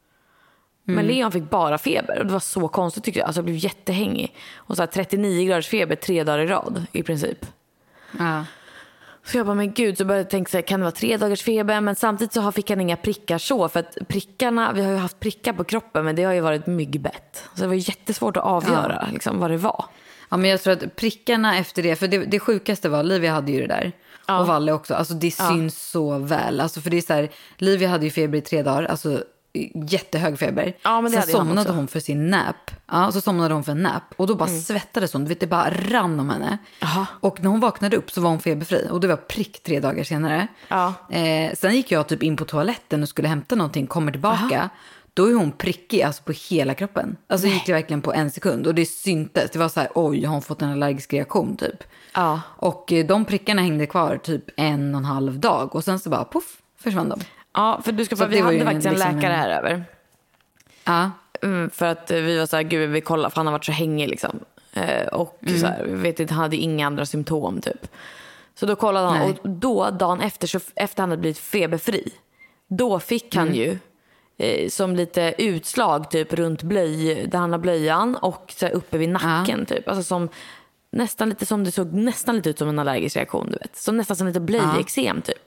D: Men Leon fick bara feber. Och det var så konstigt tycker jag. Alltså jag blev jättehängig. Och så här trettionio graders feber tre dagar i rad i princip.
E: Ja.
D: Så jag bara, men gud, så började jag tänka så här, kan det vara tre dagars feber? Men samtidigt så fick han inga prickar så. För att prickarna, vi har ju haft prickar på kroppen, men det har ju varit myggbett. Så det var jättesvårt att avgöra liksom, vad det var.
E: Ja, men jag tror att prickarna efter det, för det, det sjukaste var, Livia hade ju det där.
D: Ja.
E: Och Valle också, alltså det
D: Ja.
E: syns så väl. Alltså för det är så här, Livia hade ju feber i tre dagar, alltså jättehög feber.
D: Ja, men det
E: Sen
D: hade han
E: somnade
D: också.
E: hon för sin nap. Ja, så somnade hon för en nap. Och då bara svettades hon, du vet det bara rann om henne.
D: Jaha.
E: Och när hon vaknade upp så var hon feberfri. Och det var prick tre dagar senare.
D: Ja.
E: Eh, sen gick jag typ in på toaletten och skulle hämta någonting, kommer tillbaka. Då är hon prickig alltså på hela kroppen. Alltså gick det verkligen på en sekund. Och det syntes. Det var så här, oj, har hon fått en allergisk reaktion typ.
D: Ja.
E: Och eh, de prickarna hängde kvar typ en och en halv dag. Och sen så bara, puff, försvann de.
D: Ja, för du ska
E: Så
D: få, vi
E: det var
D: hade
E: ju
D: faktiskt en
E: liksom
D: läkare
E: en-
D: här över.
E: Ja,
D: Mm, för att eh, vi var så här, gud vi kollar för han har varit så hängig liksom. Eh, och så här, vi vet inte, han hade inga andra symptom typ. Så då kollade han
E: Nej.
D: och då dagen efter, så efter han hade blivit feberfri, då fick han ju eh, som lite utslag typ runt blöj, där han har blöjan och så här, uppe vid nacken typ. Alltså som nästan lite som det såg nästan lite ut som en allergisk reaktion, du vet. Så nästan som lite blöjeksem typ.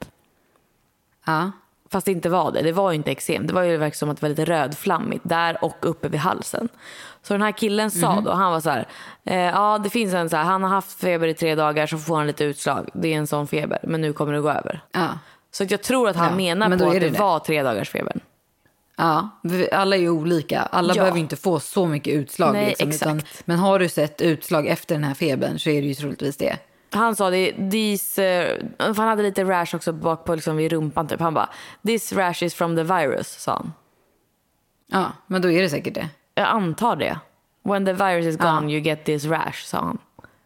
E: ja.
D: Fast det inte var det. Det var ju inte eksem. Det var ju verkligen som att det var lite rödflammigt där och uppe vid halsen. Så den här killen sa då, han var så här, eh, ja det finns en så här, han har haft feber i tre dagar så får han lite utslag. Det är en sån feber, men nu kommer det gå över.
E: Ja.
D: Så att jag tror att han
E: Ja,
D: menar
E: men
D: på
E: då är
D: att det,
E: det det.
D: var tre dagars feber.
E: Ja, vi- alla är ju olika. Alla
D: Ja.
E: behöver inte få så mycket utslag.
D: Nej,
E: liksom,
D: exakt.
E: utan, men har du sett utslag efter den här febern så är det ju troligtvis det.
D: Han sa det, these, uh, för han hade lite rash också bak på liksom vid rumpan typ. Han bara, this rash is from the virus, sa han.
E: Ja, men då är det säkert det.
D: Jag antar det. When the virus is gone
E: Ja.
D: you get this rash, sa han.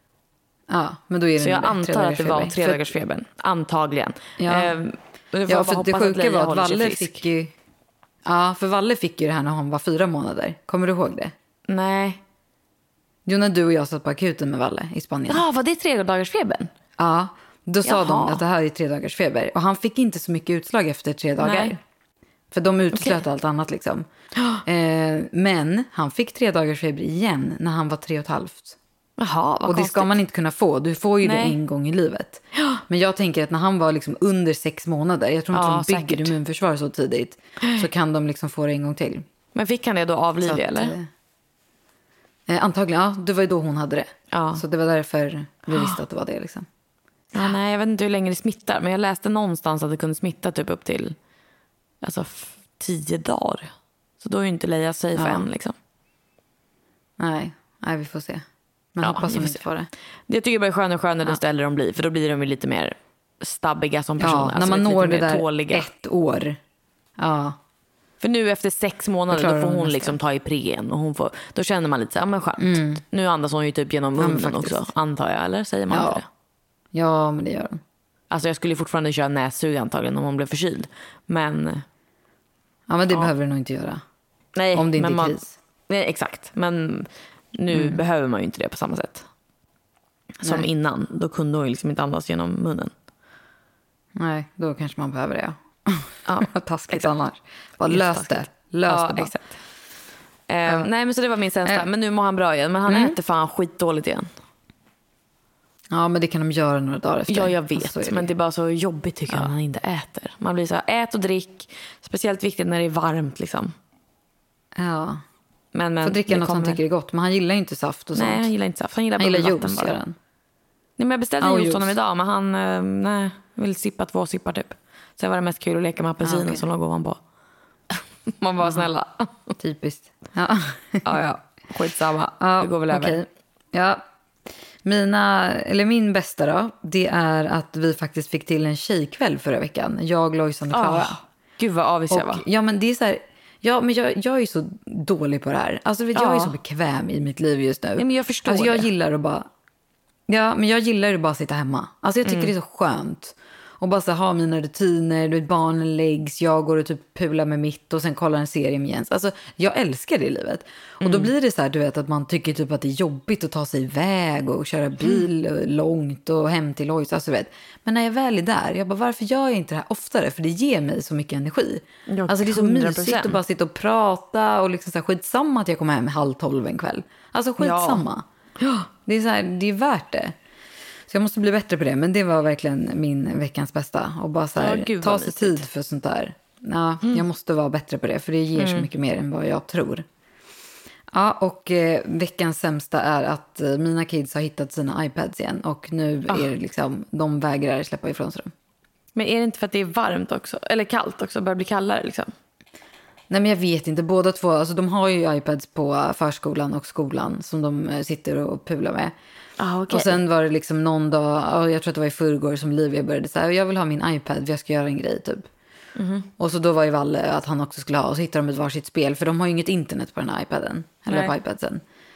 E: Ja, men då är det
D: Så jag
E: nog det, tre
D: antar att
E: dagars
D: det var
E: feber.
D: tre
E: För-
D: dagars febern. Antagligen.
E: Ja.
D: Ehm, men får
E: Ja,
D: jag
E: för
D: bara
E: det
D: hoppas att
E: sjuka
D: Leia
E: var att
D: håller sig
E: Valle
D: frisk.
E: fick ju... Ja, för Valle fick ju det här när hon var fyra månader. Kommer du ihåg det?
D: Nej.
E: Jo, när du och jag satt på akuten med Valle i Spanien.
D: Ja, var det tre dagars febern?
E: Ja, då sa
D: Jaha.
E: de att det här är tre dagars feber. Och han fick inte så mycket utslag efter tre dagar.
D: Nej.
E: För de uteslöt
D: Okej.
E: allt annat liksom. Eh, men han fick tre dagars feber igen när han var tre och ett halvt.
D: Jaha, vad
E: Och det
D: konstigt.
E: ska man inte kunna få. Du får ju
D: Nej.
E: det en gång i livet. Men jag tänker att när han var liksom under sex månader, jag tror inte
D: Ja,
E: de bygger
D: säkert.
E: immunförsvar så tidigt, så kan de liksom få det en gång till.
D: Men fick han det då av
E: Så
D: Livia,
E: att,
D: eller?
E: Eh, antagligen, ja. Det var ju då hon hade det.
D: Ja.
E: Så det var därför vi visste att det var det liksom.
D: Ja, nej, jag vet inte hur länge det smittar. Men jag läste någonstans att det kunde smitta typ upp till alltså, f- tio dagar. Så då är ju inte Leia safe
E: Ja.
D: än liksom.
E: Nej, nej, vi får se. Men
D: Ja,
E: hoppas
D: vi
E: de
D: får
E: inte
D: se.
E: får det.
D: Jag tycker bara det är skönare och skönare desto äldre de blir. För då blir de ju lite mer stabbiga som personer.
E: Ja, när
D: Alltså,
E: man
D: lite
E: når det
D: mer
E: där
D: tåliga.
E: ett år. Ja,
D: För nu efter sex månader
E: Då klarar
D: då får
E: de
D: hon
E: nästa.
D: liksom ta Ipren och hon får, då känner man lite så här, ja men skönt. Nu andas hon ju typ genom
E: men
D: munnen
E: faktiskt.
D: också, antar jag, eller säger man
E: Ja.
D: inte det?
E: ja men det gör de.
D: Alltså jag skulle ju fortfarande köra nässug antagligen om hon blev förkyld. Men
E: Ja, men det behöver du nog inte göra.
D: nej.
E: Om det inte
D: men
E: är
D: man,
E: kris.
D: nej, exakt. Men nu behöver man ju inte det på samma sätt. Som
E: Nej.
D: innan, då kunde hon ju liksom inte andas genom munnen.
E: Nej, då kanske man behöver det.
D: Ja,
E: Ja. Taskigt
D: exakt.
E: annars. Bara lös det. Lös
D: ja,
E: det bara.
D: exakt. Eh, Nej men så det var min sämsta.
E: Eh.
D: Men nu mår han bra igen. Men han äter fan skitdåligt igen.
E: Ja, men det kan de göra några dagar efter.
D: Ja, jag
E: Alltså,
D: vet.
E: så är det.
D: Men det är bara så jobbigt tycker jag när han inte äter. Man blir så här, ät och drick. Speciellt viktigt när det är varmt liksom.
E: Ja.
D: Men, men
E: Får dricka
D: det
E: något han
D: kommer-
E: tycker är gott. Men han gillar ju inte saft och sånt.
D: Nej, han gillar inte saft. Han gillar,
E: han gillar
D: bubbelvatten
E: juice,
D: bara.
E: gör han.
D: Nej, men jag beställde
E: Ja, och
D: juice
E: juice.
D: honom idag. Men han eh, nej, vill sippa två sippar typ. Sen var det mest kul att leka med apelsinen
E: Ah, okej.
D: som låg ovanpå. Man var snälla.
E: Typiskt. Ja.
D: Ja, ja. skitsamma.
E: Ja,
D: det går väl
E: okej.
D: över.
E: Ja. Mina, eller min bästa då, det är att vi faktiskt fick till en tjejkväll förra veckan. Jag, Lojsan och Klara.
D: Oh, gud vad avis jag var.
E: Ja, men det är så här, ja, men jag, jag är så dålig på det här. Alltså, vet, jag är
D: Ja.
E: så bekväm i mitt liv just nu.
D: Ja, men jag förstår
E: alltså, jag
D: det.
E: gillar att bara... Ja, men jag gillar att bara sitta hemma. Alltså, jag tycker
D: Mm.
E: det är så skönt. Och bara så här, ha mina rutiner, du vet, barnen läggs, jag går och typ pular med mitt och sen kollar en serie med Jens. Alltså, jag älskar det i livet. Och
D: Mm.
E: då blir det så här, du vet, att man tycker typ att det är jobbigt att ta sig iväg och köra bil
D: Mm.
E: långt och hem till Lois. Alltså, vet. Men när jag väl är där, jag bara, varför gör jag inte det här oftare? För det ger mig så mycket energi.
D: Ja,
E: alltså, det är så
D: hundra
E: mysigt
D: procent.
E: att bara sitta och prata och liksom så här, skitsamma att jag kommer hem halv tolv en kväll. Alltså, skitsamma. Ja. Det är så här, det är värt det. Så jag måste bli bättre på det. Men det var verkligen min veckans bästa. Och bara så här,
D: Ja, gud,
E: ta
D: vad
E: sig
D: mysigt.
E: tid för sånt där. Ja,
D: Mm.
E: jag måste vara bättre på det. För det ger så mycket mer än vad jag tror. Ja, och eh, veckans sämsta är att eh, mina kids har hittat sina iPads igen. Och nu
D: Ah.
E: är det liksom, de vägrar släppa ifrån sig dem.
D: Men är det inte för att det är varmt också? Eller kallt också? Börjar bli kallare liksom?
E: Nej, men jag vet inte. Båda två, alltså de har ju iPads på förskolan och skolan som de eh, sitter och pular med.
D: Ah, okej.
E: Och sen var det liksom någon dag, ja, jag tror att det var i förrgår som Livia började säga, jag vill ha min iPad, jag ska göra en grej typ.
D: Mm-hmm.
E: Och så då var ju Valle att han också skulle ha, och så hittade de ett varsitt spel, för de har ju inget internet på den här iPaden, eller
D: Nej.
E: på iPadsen.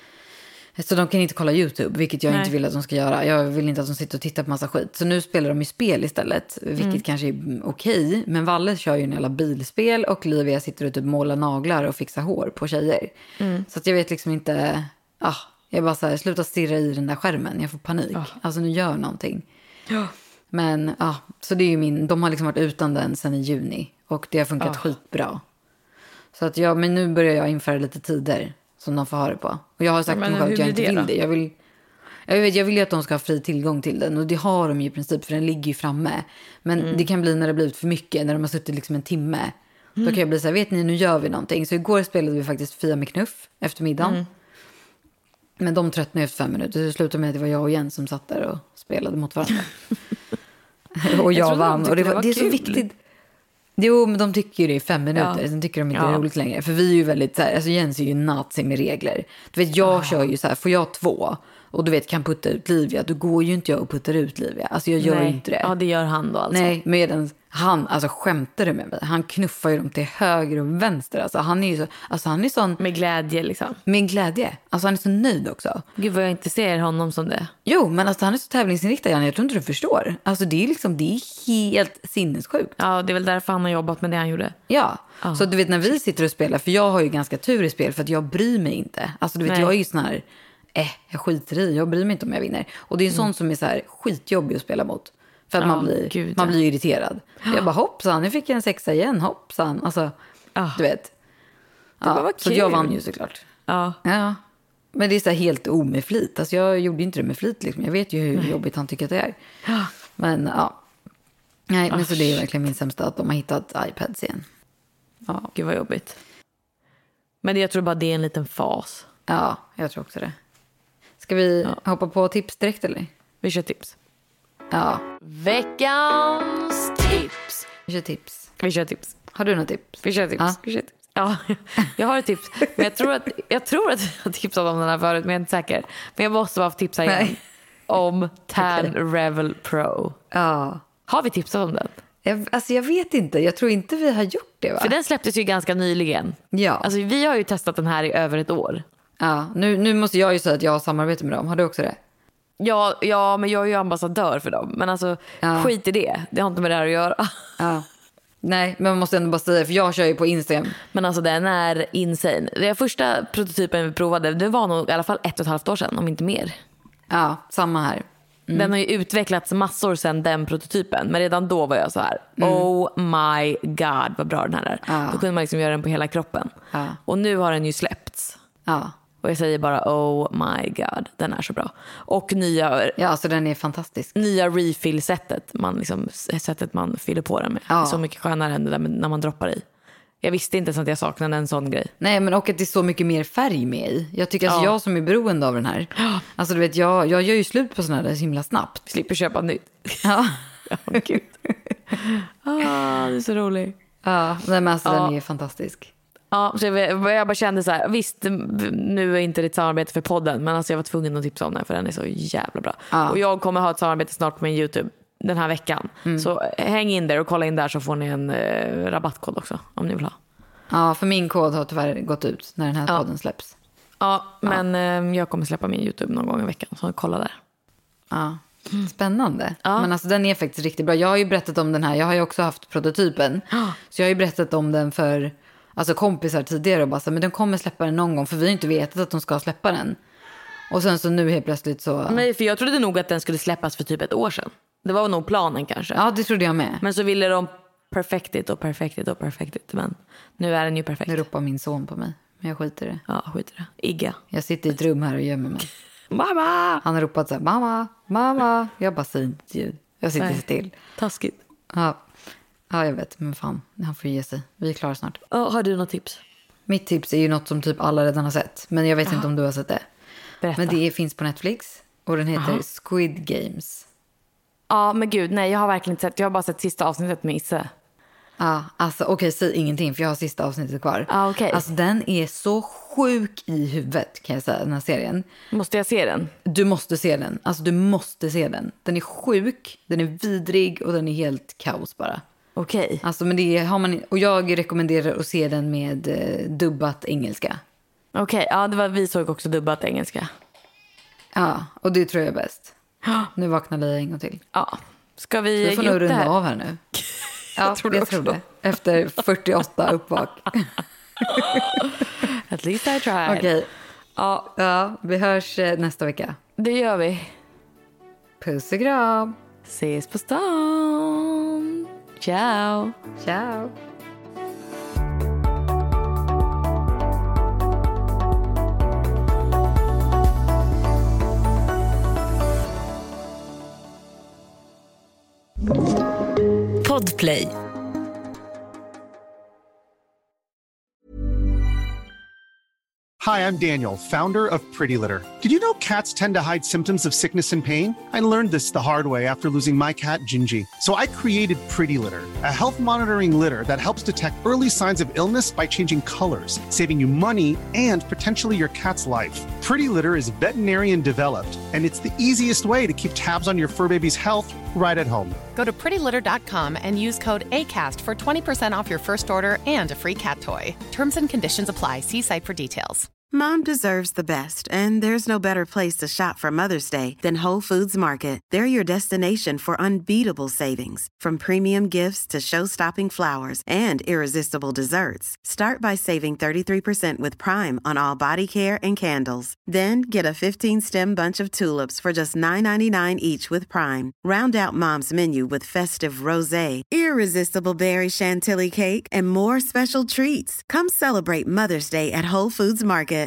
E: Så de kan inte kolla YouTube, vilket jag
D: Nej.
E: inte vill att de ska göra. Jag vill inte att de sitter och tittar på massa skit. Så nu spelar de ju spel istället, vilket
D: Mm.
E: kanske är okej. Men Valle kör ju en jävla bilspel och Livia sitter och typ målar naglar och fixar hår på tjejer.
D: Mm.
E: Så att jag vet liksom inte, ah, jag bara så här, sluta stirra i den där skärmen, jag får panik. Alltså nu gör någonting.
D: Ja.
E: Men ja, så det är ju min, de har liksom varit utan den sedan i juni. Och det har funkat
D: Ah.
E: skitbra. Så att ja, men nu börjar jag införa lite tider som de får ha det på. Och jag har sagt
D: Ja,
E: till
D: men
E: mig själv
D: hur
E: att jag inte
D: blir det
E: vill
D: då?
E: det. Jag vill, jag, vet, jag vill ju att de ska ha fri tillgång till den. Och det har de ju i princip, för den ligger ju framme. Men
D: Mm.
E: det kan bli när det blivit för mycket, när de har suttit liksom en timme.
D: Mm.
E: Då kan jag bli så här, vet ni, nu gör vi någonting. Så igår spelade vi faktiskt Fia med knuff efter middagen.
D: Mm.
E: Men de tröttnade efter fem minuter. Så det slutade med att det var jag och Jens som satt där och spelade mot varandra. och jag,
D: trodde de
E: vann. Och det,
D: tyckte
E: var,
D: det var
E: det är så
D: kul.
E: viktigt. Jo, men de tycker ju det i fem minuter.
D: Ja.
E: Sen tycker de inte det
D: Ja.
E: är roligt längre. För vi är ju väldigt så här, alltså Jens är ju nazi med regler. Du vet, jag kör ju så här, får jag två och du vet kan putta ut Livia, då går ju inte jag och puttar ut Livia. Alltså jag gör
D: Nej.
E: ju inte det.
D: Ja, det gör han då alltså.
E: Nej, medan han, alltså skämtar du med mig? Han knuffar ju dem till höger och vänster. Alltså han är ju så, alltså han är sån
D: Med glädje liksom.
E: med glädje. Alltså han är så nöjd också.
D: Gud vad jag inte ser honom som det.
E: Jo, men alltså han är så tävlingsinriktad, Janne. Jag tror inte du förstår. Alltså det är liksom, det är helt sinnessjukt.
D: Ja, det är väl därför han har jobbat med det han gjorde.
E: Ja,
D: Ja.
E: så du vet när vi sitter och spelar, för jag har ju ganska tur i spel för att jag bryr mig inte. Alltså du vet,
D: Nej.
E: jag är ju sån här, eh, jag skiter i, jag bryr mig inte om jag vinner. Och det är en sån som är så här skitjobbig att spela mot. För att
D: Mm. Ja,
E: man blir,
D: gud,
E: man
D: ja.
E: blir irriterad. Jag bara hoppsan, nu fick jag en sexa igen, hoppsan. Alltså,
D: Ja.
E: du vet. Ja,
D: bara, vad
E: så
D: kul.
E: jag vann ju såklart.
D: Ja.
E: Ja, men det är så här helt omedvetet flit. Alltså jag gjorde inte det med flit liksom. Jag vet ju hur jobbigt han tycker att det är. Men ja. Nej, men så det är verkligen min sämsta att de har hittat iPads igen. Ja,
D: Gud vad jobbigt. Men det, jag tror bara det är en liten fas.
E: ja, jag tror också det. Ska vi hoppa på tips direkt eller?
D: Vi kör tips.
E: Ja,
D: Veckans tips.
E: vi kör tips.
D: Vi kör tips.
E: Har du något tips?
D: Vi kör tips.
E: Ja.
D: Vi kör tips. Ja, jag har ett tips. Men jag tror att jag tror att jag har tipsat om den här förut, men jag är inte säker. Men jag måste bara få tipsa igen.
E: Nej.
D: Om Tan Revel Pro.
E: Ja.
D: Har vi tipsat om den?
E: Jag, alltså jag vet inte, jag tror inte vi har gjort det va?
D: För den släpptes ju ganska nyligen.
E: Ja,
D: Alltså vi har ju testat den här i över ett år.
E: ja. Nu, nu måste jag ju säga att jag har samarbete med dem. Har du också det?
D: Ja, ja, men jag är ju ambassadör för dem. Men alltså,
E: Ja.
D: skit i det. Det har inte med det här att göra.
E: Ja. Nej, men man måste ändå bara säga, för jag kör ju på Instagram.
D: Men alltså den är insane. Den första prototypen vi provade, det var nog i alla fall ett och ett halvt år sedan, om inte mer.
E: Ja, samma här.
D: Den har ju utvecklats massor sedan den prototypen. Men redan då var jag så här, oh my god vad bra den här är.
E: Ja.
D: Då kunde man liksom göra den på hela kroppen.
E: Ja.
D: Och nu har den ju släppts.
E: Ja.
D: Och jag säger bara, oh my god, den är så bra. Och nya,
E: Ja, alltså den är fantastisk.
D: nya refill-sättet. Man liksom, sättet man fyller på den med.
E: Ja.
D: Det är så mycket skönare än det där med, när man droppar i. Jag visste inte så att jag saknade en sån grej.
E: Nej, men och att det är så mycket mer färg med i. Jag tycker att
D: Ja.
E: jag som är beroende av den här. Alltså du vet, jag, jag gör ju slut på såna här så himla snabbt.
D: Slipper köpa nytt.
E: Ja,
D: Ja, gud. Ah, det är så roligt.
E: ja nej, men alltså
D: Ja.
E: den är fantastisk.
D: Ja, så jag, jag bara kände så här, visst nu är inte det ett samarbete för podden, men alltså jag var tvungen att tipsa om den för den är så jävla bra. Ja. Och jag kommer ha ett samarbete snart på min YouTube den här veckan. Mm. Så häng in där och kolla in där så får ni en eh, rabattkod också om ni vill ha.
E: Ja, för min kod har tyvärr gått ut när den här ja. podden släpps.
D: Ja, men ja. Eh, jag kommer släppa min YouTube någon gång i veckan, så kolla där.
E: Ja, spännande. Ja. Men alltså den är faktiskt riktigt bra. Jag har ju berättat om den här, jag har ju också haft prototypen. Ja. Så jag har ju berättat om den för alltså kompisar tidigare och bara så, men de kommer släppa den någon gång för vi har inte vetat att de ska släppa den. Och sen så nu helt plötsligt så...
D: Nej, för jag trodde nog att den skulle släppas för typ ett år sedan. Det var nog planen kanske.
E: Ja, det trodde jag med.
D: Men så ville de perfektigt och perfektigt och perfektigt. Men nu är den ju perfekt.
E: Nu ropar min son på mig. Men jag skiter i det.
D: Ja, skiter i det. Igga.
E: Jag sitter i ett rum här och gömmer mig.
D: Mamma!
E: Han har ropat så här, mamma, mamma. Jag bara säger inte ljud. Jag sitter Nej. still.
D: Taskigt.
E: Ja. Ja, jag vet. Men fan, han får ge sig. Vi är klara snart.
D: Oh, har du något tips?
E: Mitt tips är ju något som typ alla redan har sett. Men jag vet Aha. inte om du har sett det.
D: Berätta.
E: Men det finns på Netflix. Och den heter Aha. Squid Games.
D: Ja, men gud, nej, jag har verkligen inte sett. Jag har bara sett sista avsnittet med Isse.
E: Ja, alltså okej, okay, säg ingenting för jag har sista avsnittet kvar.
D: Ja, okej. Okay.
E: Alltså den är så sjuk i huvudet kan jag säga, den här serien.
D: Måste jag se den?
E: Du måste se den. Alltså du måste se den. Den är sjuk, den är vidrig och den är helt kaos bara.
D: Okej. Okay.
E: Alltså men det har man, och jag rekommenderar att se den med eh, dubbat engelska.
D: Okej, okay, ja det var vi såg också dubbat engelska.
E: Ja, och det tror jag är bäst. Nu vaknar Lia en gång till.
D: Ja, ska vi
E: vi får nog runda av här nu. Ja, jag tror, jag tror det. Efter fyrtioåtta uppvak.
D: At least I tried.
E: Okej. Okay. Ja, ja, vi hörs nästa vecka.
D: Det gör vi.
E: Puss och kram.
D: Ses på stan. Ciao.
E: Ciao.
C: Podplay.
F: Hi, I'm Daniel, founder of Pretty Litter. Did you know cats tend to hide symptoms of sickness and pain? I learned this the hard way after losing my cat, Gingy. So I created Pretty Litter, a health monitoring litter that helps detect early signs of illness by changing colors, saving you money and potentially your cat's life. Pretty Litter is veterinarian developed, and it's the easiest way to keep tabs on your fur baby's health right at home.
G: Go to pretty litter dot com and use code ACAST for twenty percent off your first order and a free cat toy. Terms and conditions apply. See site for details.
H: Mom deserves the best, and there's no better place to shop for Mother's Day than Whole Foods Market. They're your destination for unbeatable savings, from premium gifts to show-stopping flowers and irresistible desserts. Start by saving thirty-three percent with Prime on all body care and candles. Then get a fifteen-stem bunch of tulips for just nine ninety-nine each with Prime. Round out Mom's menu with festive rosé, irresistible berry chantilly cake, and more special treats. Come celebrate Mother's Day at Whole Foods Market.